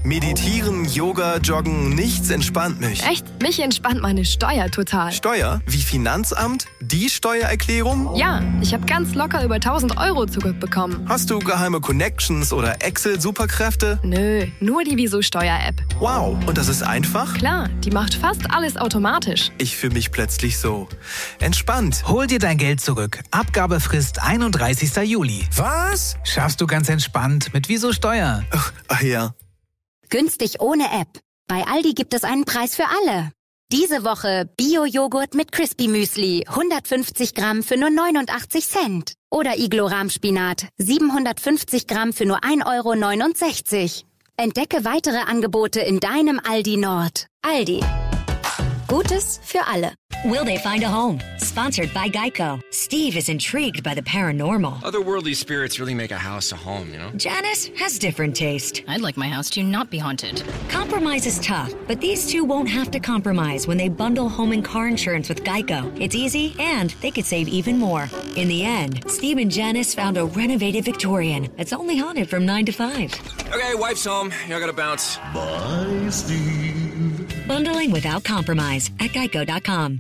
Meditieren, Yoga, Joggen, nichts entspannt mich. Echt? Mich entspannt meine Steuer total. Steuer? Wie Finanzamt? Die Steuererklärung? Ja, ich habe ganz locker über 1.000 Euro zurückbekommen. Hast du geheime Connections oder Excel-Superkräfte? Nö, nur die Wieso-Steuer-App. Wow, und das ist einfach? Klar, die macht fast alles automatisch. Ich fühle mich plötzlich so entspannt. Hol dir dein Geld zurück. Abgabefrist 31. Juli. Was? Schaffst du ganz entspannt mit Wieso Steuer. Ach ja. Günstig ohne App. Bei Aldi gibt es einen Preis für alle. Diese Woche Bio-Joghurt mit Crispy Müsli, 150 Gramm für nur 89 Cent. Oder Iglo-Rahmspinat, 750 Gramm für nur 1,69 €. Entdecke weitere Angebote in deinem Aldi Nord. Aldi. Gutes für alle. Will they find a home? Sponsored by Geico. Steve is intrigued by the paranormal. Otherworldly spirits really make a house a home, you know? Janice has different taste. I'd like my house to not be haunted. Compromise is tough, but these two won't have to compromise when they bundle home and car insurance with Geico. It's easy, and they could save even more. In the end, Steve and Janice found a renovated Victorian that's only haunted from 9 to 5. Okay, wife's home. I gotta bounce. Bye, Steve. Bundling without compromise at geico.com.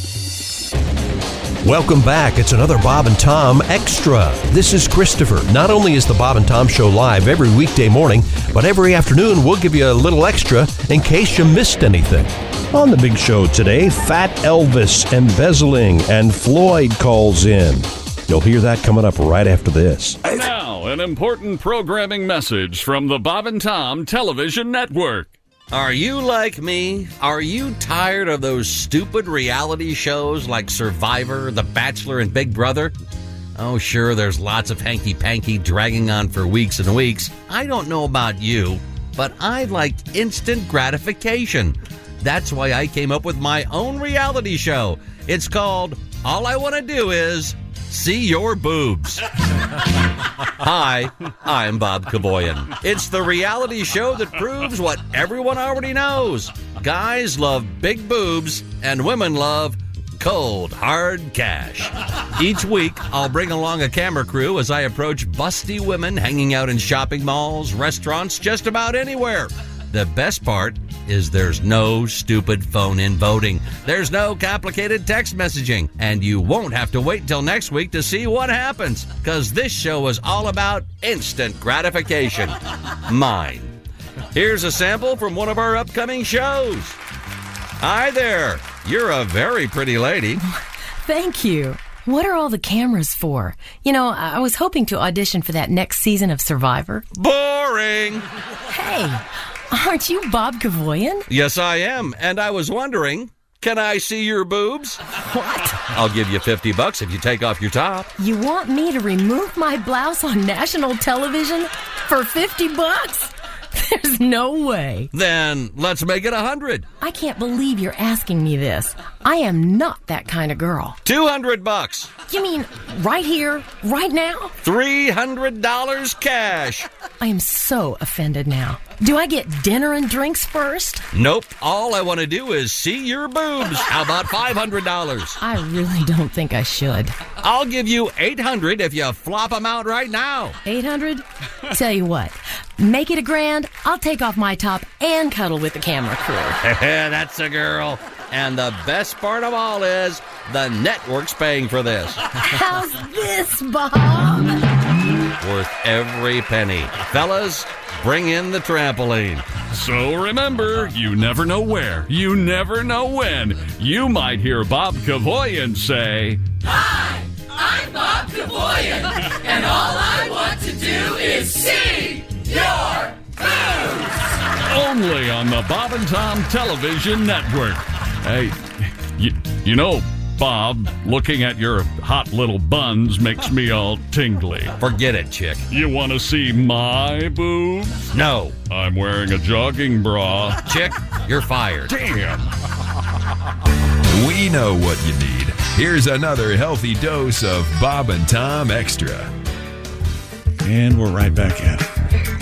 Welcome back. It's another Bob and Tom Extra. This is Christopher. Not only is the Bob and Tom Show live every weekday morning, but every afternoon we'll give you a little extra in case you missed anything. On the big show today, Fat Elvis, embezzling, and Floyd calls in. You'll hear that coming up right after this. Now, an important programming message from the Bob and Tom Television Network. Are you like me? Are you tired of those stupid reality shows like Survivor, The Bachelor, and Big Brother? Oh, sure, there's lots of hanky-panky dragging on for weeks and weeks. I don't know about you, but I like instant gratification. That's why I came up with my own reality show. It's called All I Want to Do Is See Your Boobs. Hi, I'm Bob Kavoyan. It's the reality show that proves what everyone already knows. Guys love big boobs and women love cold, hard cash. Each week, I'll bring along a camera crew as I approach busty women hanging out in shopping malls, restaurants, just about anywhere. The best part is there's no stupid phone-in voting. There's no complicated text messaging. And you won't have to wait till next week to see what happens, because this show is all about instant gratification. Mine. Here's a sample from one of our upcoming shows. Hi there. You're a very pretty lady. Thank you. What are all the cameras for? You know, I was hoping to audition for that next season of Survivor. Boring. Hey, aren't you Bob Kavoyan? Yes, I am. And I was wondering, can I see your boobs? What? I'll give you $50 if you take off your top. You want me to remove my blouse on national television for $50? There's no way. Then let's make it 100. I can't believe you're asking me this. I am not that kind of girl. $200. You mean right here, right now? $300 cash. I am so offended now. Do I get dinner and drinks first? Nope. All I want to do is see your boobs. How about $500? I really don't think I should. I'll give you $800 if you flop them out right now. $800? Tell you what, make it $1,000. I'll take off my top and cuddle with the camera crew. That's a girl. And the best part of all is the network's paying for this. How's this, Bob? Worth every penny. Fellas, bring in the trampoline. So remember, you never know where, you never know when. You might hear Bob Kavoyan say, "Hi, I'm Bob Kavoyan, and all I want to do is see your boobs." Only on the Bob and Tom Television Network. Hey, you know, Bob, looking at your hot little buns makes me all tingly. Forget it, chick. You want to see my boobs? No. I'm wearing a jogging bra. Chick, you're fired. Damn. We know what you need. Here's another healthy dose of Bob and Tom Extra. And we're right back at it.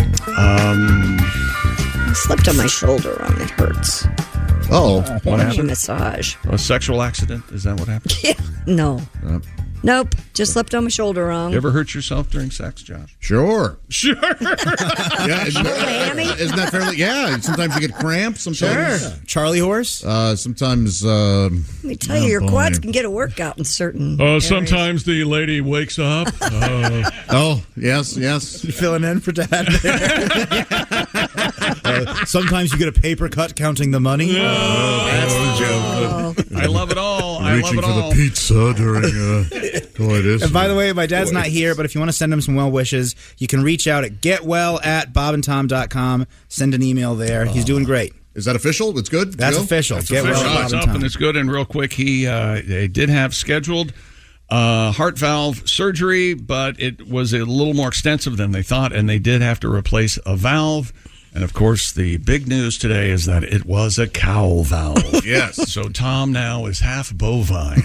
I slipped on my shoulder and it hurts. Oh, what happened? Massage. A sexual accident? Is that what happened? Yeah. No. Nope. Just slept on my shoulder wrong. You ever hurt yourself during sex, Josh? Sure. Sure. Yeah, isn't that fairly? Yeah. Sometimes you get cramps. Sometimes. Sure. Charlie horse. Sometimes. Let me tell you, your quads can get a workout in certain. areas. Sometimes the lady wakes up. Oh, yes. You filling in for Dad there? Sometimes you get a paper cut counting the money. That's the joke. I love it all. Reaching for the pizza during coitus. And by the way, my dad's not here, but if you want to send him some well wishes, you can reach out at getwell@bobandtom.com. Send an email there. He's doing great. Is that official? It's good? That's official. It's up and it's good. And real quick, he did have scheduled heart valve surgery, but it was a little more extensive than they thought, and they did have to replace a valve. And, of course, the big news today is that it was a cow valve. Yes. So Tom now is half bovine,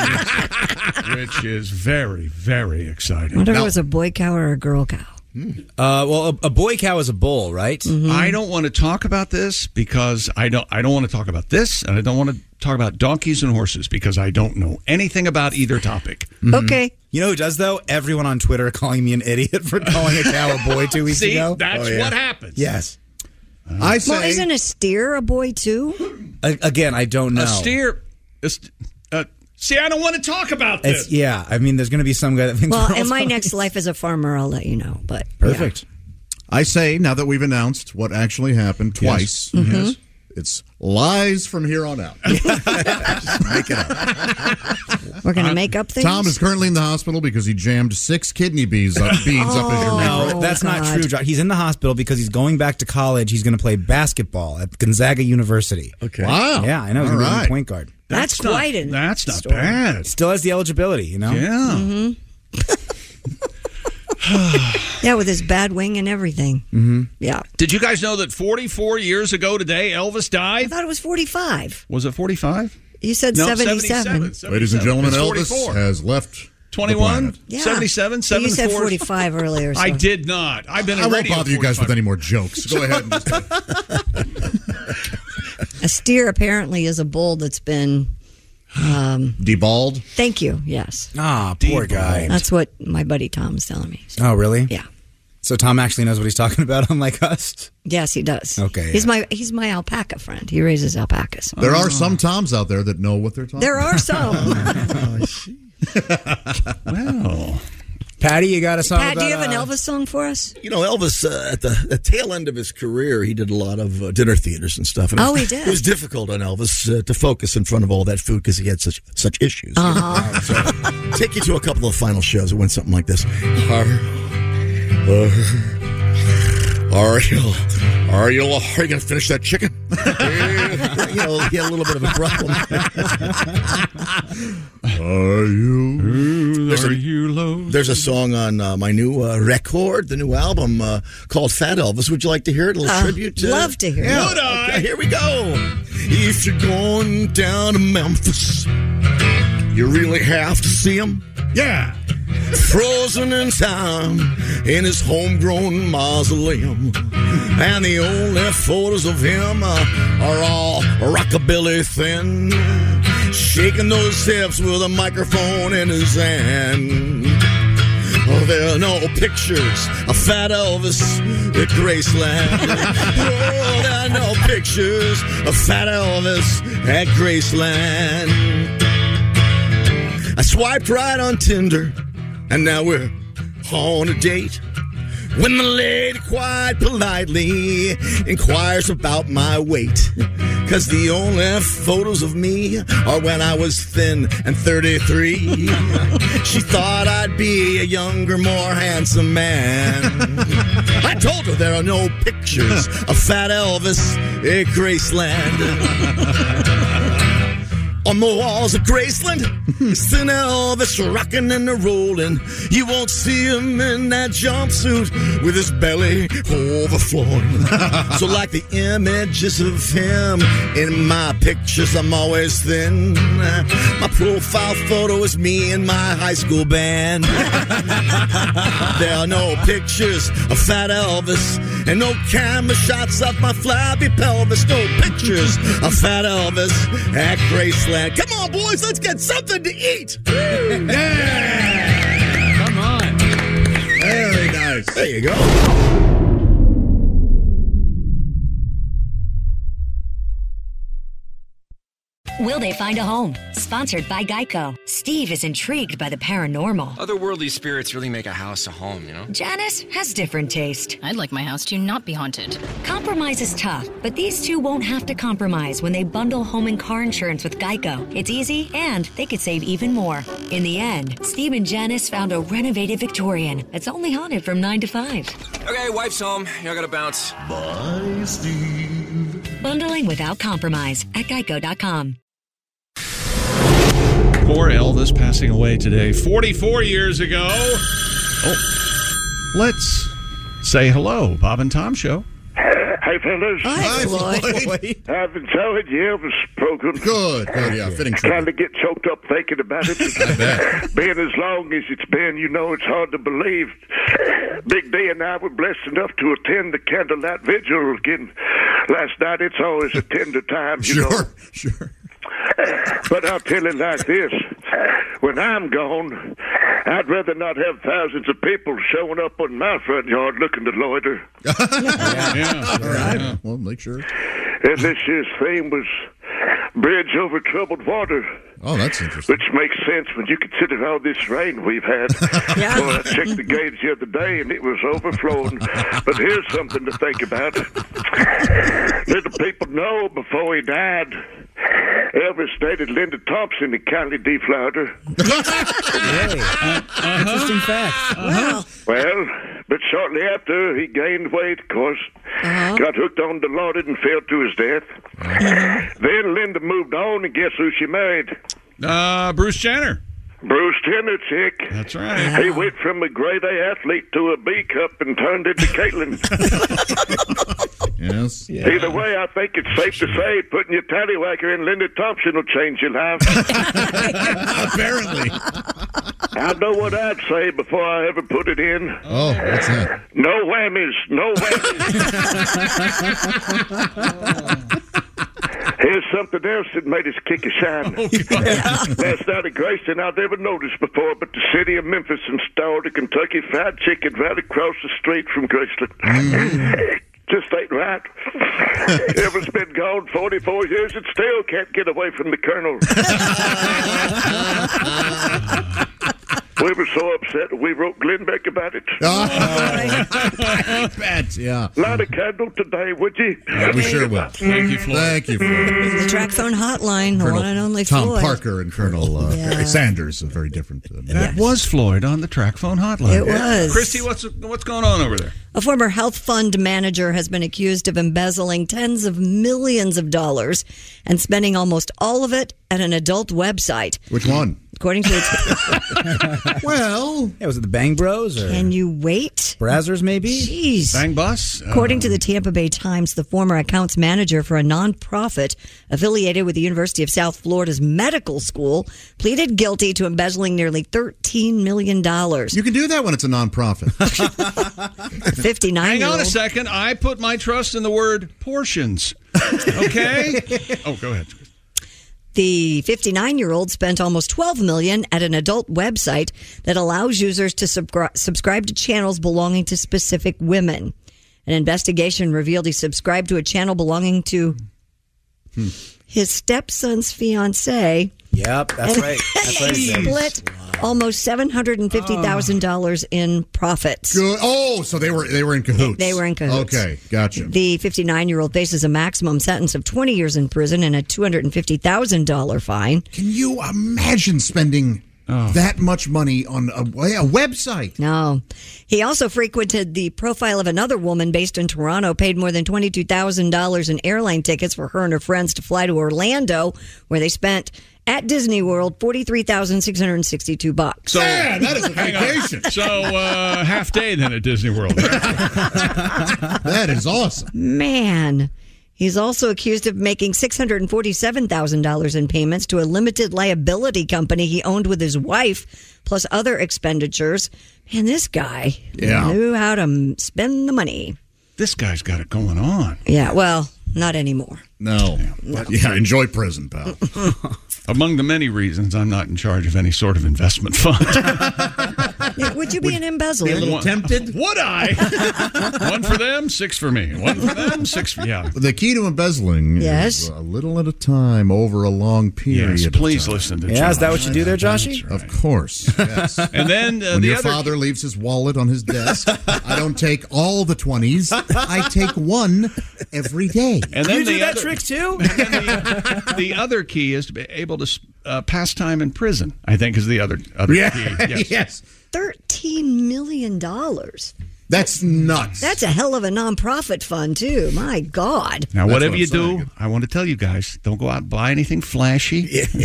which is very, very exciting. I wonder if it was a boy cow or a girl cow. Well, a boy cow is a bull, right? Mm-hmm. I don't want to talk about this because I don't want to talk about this, and I don't want to talk about donkeys and horses because I don't know anything about either topic. Mm-hmm. Okay. You know who does, though? Everyone on Twitter calling me an idiot for calling a cow a boy 2 weeks ago. That's what happens. Yes. I say. Well, isn't a steer a boy, too? Again, I don't know. A steer. See, I don't want to talk about this. Yeah, I mean, there's going to be some guy that thinks. Well, in my next life as a farmer, I'll let you know. But perfect. Yeah. I say, now that we've announced what actually happened twice, Yes. Mm-hmm. It's lies from here on out. Just make it up. We're going to make up things? Tom is currently in the hospital because he jammed 6 kidney beans up his urethra. No, that's not true, Josh. He's in the hospital because he's going back to college. He's going to play basketball at Gonzaga University. Okay. Wow. Yeah, I know. He's going to be point guard. That's quite an That's not story. bad. Still has the eligibility, you know? Yeah. Mm-hmm. Yeah, with his bad wing and everything. Mm-hmm. Yeah. Did you guys know that 44 years ago today, Elvis I died? thought it was 45. Was it 45? You said No, 77. Ladies and gentlemen, It's Elvis 44. has left 21? Yeah. 77? You 7 said 4? 45 earlier. So. I did not. I've been in I won't radio bother you guys 45. with any more jokes. Go ahead. And A steer apparently is a bull that's been... deballed? Thank you, yes. Ah, poor guy. That's what my buddy Tom's telling me. So. Oh, really? Yeah. So Tom actually knows what he's talking about, unlike us? Yes, he does. Okay. He's my alpaca friend. He raises alpacas. There are some Toms out there that know what they're talking There about. are some. I see. Well, Patty, you got a song Pat, about, do you have an Elvis song for us? You know, Elvis, at the tail end of his career, he did a lot of dinner theaters and stuff. And He did. It was difficult on Elvis to focus in front of all that food because he had such issues. Uh-huh. So, take you to a couple of final shows. It went something like this. Are you going to finish that chicken? You know, he had a little bit of a problem. There's a song on my new record, the new album called Fat Elvis. Would you like to hear it? A little tribute to love to hear it. Would I? Okay, here we go. If you're going down to Memphis, you really have to see him. Yeah. Frozen in time in his homegrown mausoleum. And the only photos of him are all rockabilly thin, shaking those hips with a microphone in his hand. Oh, there are no pictures of Fat Elvis at Graceland. Oh, there are no pictures of Fat Elvis at Graceland. I swiped right on Tinder, and now we're on a date. When the lady quite politely inquires about my weight, 'cause the only photos of me are when I was thin and 33. She thought I'd be a younger, more handsome man. I told her there are no pictures of Fat Elvis at Graceland. On the walls of Graceland, thin Elvis rocking and rolling. You won't see him in that jumpsuit with his belly overflowing. So like the images of him in my pictures, I'm always thin. My profile photo is me in my high school band. There are no pictures of Fat Elvis and no camera shots of my flabby pelvis. No pictures of Fat Elvis at Graceland. flat. Come on, boys, let's get something to eat. Yeah! Come on. Very nice. There you go. Will they find a home? Sponsored by Geico. Steve is intrigued by the paranormal. Otherworldly spirits really make a house a home, you know? Janice has different taste. I'd like my house to not be haunted. Compromise is tough, but these two won't have to compromise when they bundle home and car insurance with Geico. It's easy, and they could save even more. In the end, Steve and Janice found a renovated Victorian that's only haunted from 9 to 5. Okay, wife's home. I gotta bounce. Bye, Steve. Bundling without compromise at Geico.com. Poor Elvis passing away today, 44 years ago. Oh, let's say hello, Bob and Tom Show. Hey, fellas. Hi, Floyd. I've enjoyed the Elvis program. Good, yeah, fitting tribute. Kind of get choked up thinking about it. I bet. Being as long as it's been, you know, it's hard to believe. Big D and I were blessed enough to attend the candlelight vigil again last night. It's always a tender time, you know. Sure. But I'll tell you like this. When I'm gone, I'd rather not have thousands of people showing up on my front yard looking to loiter. Yeah. All right. Well, make sure. And this year's theme was Bridge Over Troubled Water. Oh, that's interesting. Which makes sense when you consider all this rain we've had. Well, I checked the gauge the other day and it was overflowing. But here's something to think about. Little people know before he died, Elvis dated Linda Thompson and kindly deflowered her. Interesting facts. Well, but shortly after, he gained weight, of course. Got hooked on Dilaudid and fell to his death. Then Linda moved on, and guess who she married? Bruce Jenner. Bruce Jenner, chick. That's right. He went from a grade A athlete to a B cup and turned into Caitlyn. Yes. Either way, I think it's safe to say putting your tallywhacker in Linda Thompson will change your life. Apparently. I know what I'd say before I ever put it in. Oh, what's that? No whammies. No whammies. Here's something else that made us kick a shine. Last night at Grayson, I'd never noticed before, but the city of Memphis installed a Kentucky Fried Chicken right across the street from Graceland. Just ain't right. Elvis been gone 44 years and still can't get away from the Colonel. We were so upset we wrote Glenn Beck about it. I bet, yeah. Light a candle today, would you? Yeah, we sure will. Thank you, Floyd. Thank you, Floyd. The track phone hotline, the one and only Tom Floyd. Parker and Colonel Barry Sanders, a very different. That was Floyd on the track phone hotline. It was. Christy, what's going on over there? A former health fund manager has been accused of embezzling tens of millions of dollars and spending almost all of it at an adult website. Which one? According to its... Well... Yeah, was it the Bang Bros? Or Can you wait? Brazzers, maybe? Jeez. Bang Bus? According to the Tampa Bay Times, the former accounts manager for a nonprofit affiliated with the University of South Florida's medical school pleaded guilty to embezzling nearly $13 million. You can do that when it's a nonprofit. 59-year-old. Hang on a second. I put my trust in the word portions. Okay? Oh, go ahead. The 59-year-old spent almost $12 million at an adult website that allows users to subscribe to channels belonging to specific women. An investigation revealed he subscribed to a channel belonging to his stepson's fiancée. Yep, that's right. That's right. Split almost $750,000 in profits. Good. Oh, so they were in cahoots. They were in cahoots. Okay, gotcha. The 59-year-old faces a maximum sentence of 20 years in prison and a $250,000 fine. Can you imagine spending that much money on a website? No. He also frequented the profile of another woman based in Toronto, paid more than $22,000 in airline tickets for her and her friends to fly to Orlando, where they spent at Disney World $43,662. So, yeah, that is a vacation. So half day then at Disney World. That is awesome. Man. He's also accused of making $647,000 in payments to a limited liability company he owned with his wife, plus other expenditures. Man, this guy knew how to spend the money. This guy's got it going on. Yeah, well, not anymore. No. Yeah, enjoy prison, pal. Among the many reasons, I'm not in charge of any sort of investment fund. Would you be an embezzler? Be a little tempted? Would I? 1 for them, 6 for me. 1 for them, 6 for yeah. The key to embezzling is a little at a time over a long period. Yes, please listen to Josh. Yeah, is that what you do there, Joshy? Of course. Yes. And then when the your other father leaves his wallet on his desk, I don't take all the 20s. I take 1 every day. And then you do the that other, trick too? And then the other key is to be able to pass time in prison, I think is the other key. Yes. $13 million. That's nuts. That's a hell of a nonprofit fund, too. My God. Now, whatever you do, I want to tell you guys, don't go out and buy anything flashy.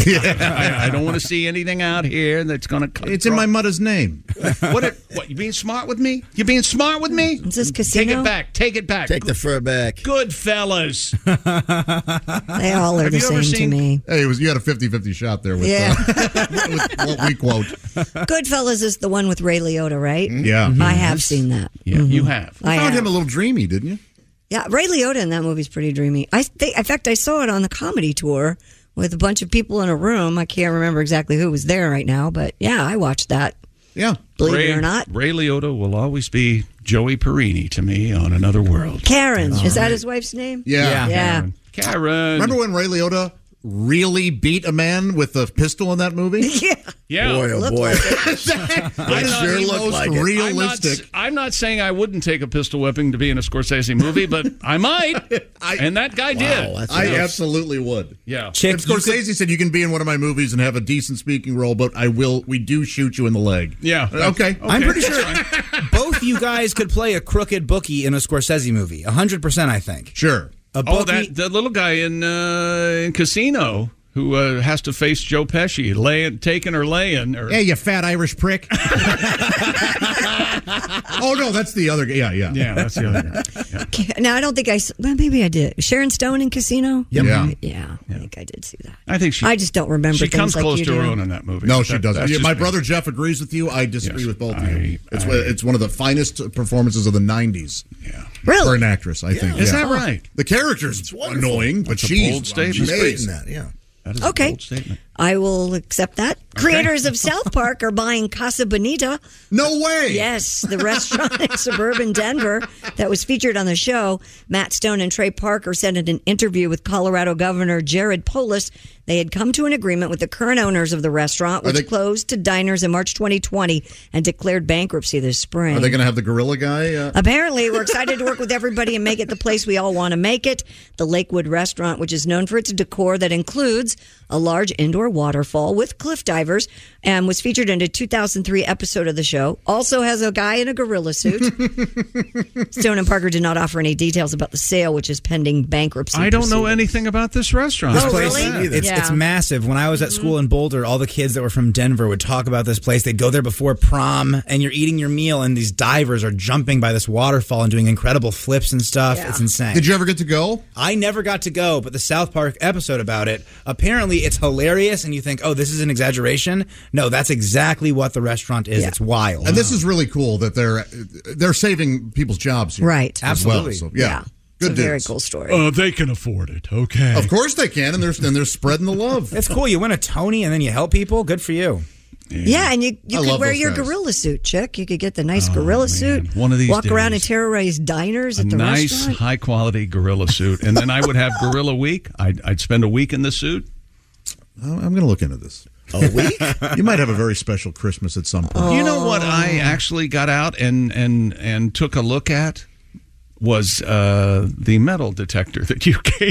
I don't want to see anything out here that's going to... It's in my mother's name. What, you being smart with me? You being smart with me? Is this casino? Take it back. Take it back. Take the fur back. Good fellas. They all are the same to me. Hey, you had a 50-50 shot there with, with what we quote. Goodfellas is the one with Ray Liotta, right? Yeah. I have seen that. Yeah, you have. You found him a little dreamy, didn't you? Yeah, Ray Liotta in that movie's pretty dreamy. In fact, I saw it on the comedy tour with a bunch of people in a room. I can't remember exactly who was there right now, but yeah, I watched that. Yeah. Believe it or not. Ray Liotta will always be Joey Perini to me on Another World. Karen. Is that his wife's name? Yeah. Karen. Remember when Ray Liotta really beat a man with a pistol in that movie? Yeah. Boy, oh boy. That sure looked like it. realistic. I'm not saying I wouldn't take a pistol whipping to be in a Scorsese movie, but I might. And that guy did. I absolutely would. Yeah. If Scorsese said you can be in one of my movies and have a decent speaking role, but we do shoot you in the leg. Yeah. Okay. I'm pretty sure both you guys could play a crooked bookie in a Scorsese movie. 100%, I think. Sure. That little guy in Casino who has to face Joe Pesci, taking or laying. Hey, you fat Irish prick. Oh, no, that's the other guy. Yeah, that's the other guy. Yeah. Okay, now, I don't think maybe I did. Sharon Stone in Casino? Yep. Yeah, I think I did see that. I think I just don't remember she things comes like close you to do. ruining that movie. No, she doesn't. That's My just brother Jeff agrees with you. I disagree with both of you. It's one of the finest performances of the 90s. Yeah. Really? For an actress, I think. Is that right? The character's annoying, but That's a bold statement. amazing. That is Okay. a bold statement. I will accept that. Creators of South Park are buying Casa Bonita. No way! Yes, the restaurant in suburban Denver that was featured on the show. Matt Stone and Trey Parker said in an interview with Colorado Governor Jared Polis they had come to an agreement with the current owners of the restaurant, which closed to diners in March 2020 and declared bankruptcy this spring. Are they going to have the gorilla guy? Apparently, we're excited to work with everybody and make it the place we all want to make it. The Lakewood restaurant, which is known for its decor that includes a large indoor waterfall with cliff divers and was featured in a 2003 episode of the show, also has a guy in a gorilla suit. Stone and Parker did not offer any details about the sale, which is pending bankruptcy. I don't know anything about this restaurant. This place, really? It's massive. When I was at school in Boulder, all the kids that were from Denver would talk about this place. They'd go there before prom, and you're eating your meal, and these divers are jumping by this waterfall and doing incredible flips and stuff. Yeah. It's insane. Did you ever get to go? I never got to go, but the South Park episode about it, apparently it's hilarious, and you think, oh, this is an exaggeration. No, that's exactly what the restaurant is. Yeah. It's wild. And this is really cool that they're saving people's jobs here. Right. Absolutely. As well. So, yeah. Good It's a very dudes. cool story. They can afford it. Okay. Of course they can, and they're spreading the love. It's cool. You win a Tony, and then you help people. Good for you. Yeah, and you I could love wear those your guys. gorilla suit, chick. You could get the nice gorilla suit. One of these walk around and days. terrorize diners A at the nice, restaurant. high-quality gorilla suit. And then I would have Gorilla Week. I'd spend a week in the suit. I'm going to look into this. A week? You might have a very special Christmas at some point. You know what I actually got out and took a look at? Was the metal detector that you gave.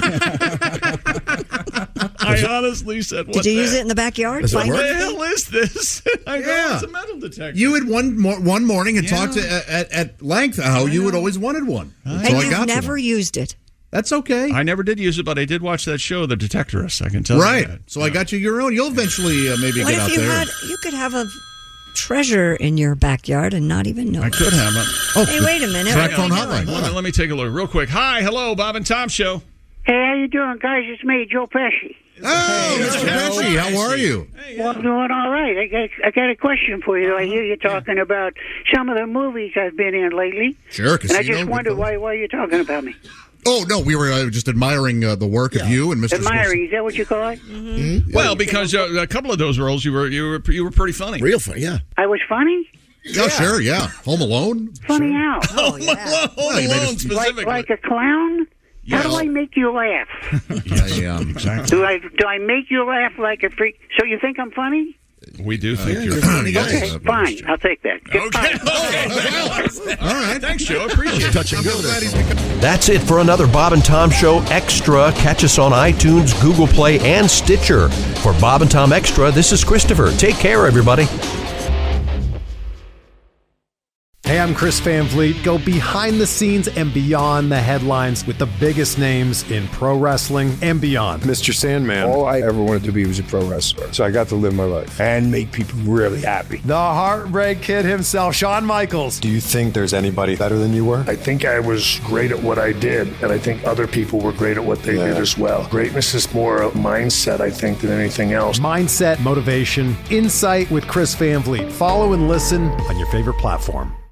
I honestly said, what Did you use it in the backyard? What Find the anything? hell is this? I go, it's a metal detector. You had one morning had talked at length how you had always wanted one. And So I you've got you never one. used it. That's okay. I never did use it, but I did watch that show, The Detectorist. I can tell you Right. that. So I got you your own. You'll eventually maybe What get out if you there. you could have a treasure in your backyard and not even know I it? could have it. Oh, Hey, wait a minute. Track What are phone we hotline. doing? Let me take a look real quick. Hi, hello, Bob and Tom Show. Hey, how you doing, guys? It's me, Joe Pesci. Oh, Mr. Pesci, how are you? Well, I'm doing all right. I got a question for you. I hear you talking about some of the movies I've been in lately. Sure, And I Casino, just wondered Goodfellas. why you're talking about me. Oh, no, we were just admiring the work of you and Mr. Admiring, is that what you call it? Mm-hmm. Well, because a couple of those roles, you were pretty funny. Real funny, yeah. I was funny? Yeah, sure, yeah. Home Alone. Funny how? Home Alone specifically. Like a clown? Yes. How do I make you laugh? Exactly. Do I make you laugh like a freak? So you think I'm funny? We do think you're funny. Okay, fine. I'll take that. Okay. All right. Thanks, Joe. Appreciate it. Touching good. That's it for another Bob and Tom Show Extra. Catch us on iTunes, Google Play, and Stitcher. For Bob and Tom Extra, this is Christopher. Take care, everybody. Hey, I'm Chris Van Vliet. Go behind the scenes and beyond the headlines with the biggest names in pro wrestling and beyond. Mr. Sandman. All I ever wanted to be was a pro wrestler. So I got to live my life and make people really happy. The Heartbreak Kid himself, Shawn Michaels. Do you think there's anybody better than you were? I think I was great at what I did, and I think other people were great at what they did as well. Greatness is more a mindset, I think, than anything else. Mindset, motivation, insight with Chris Van Vliet. Follow and listen on your favorite platform.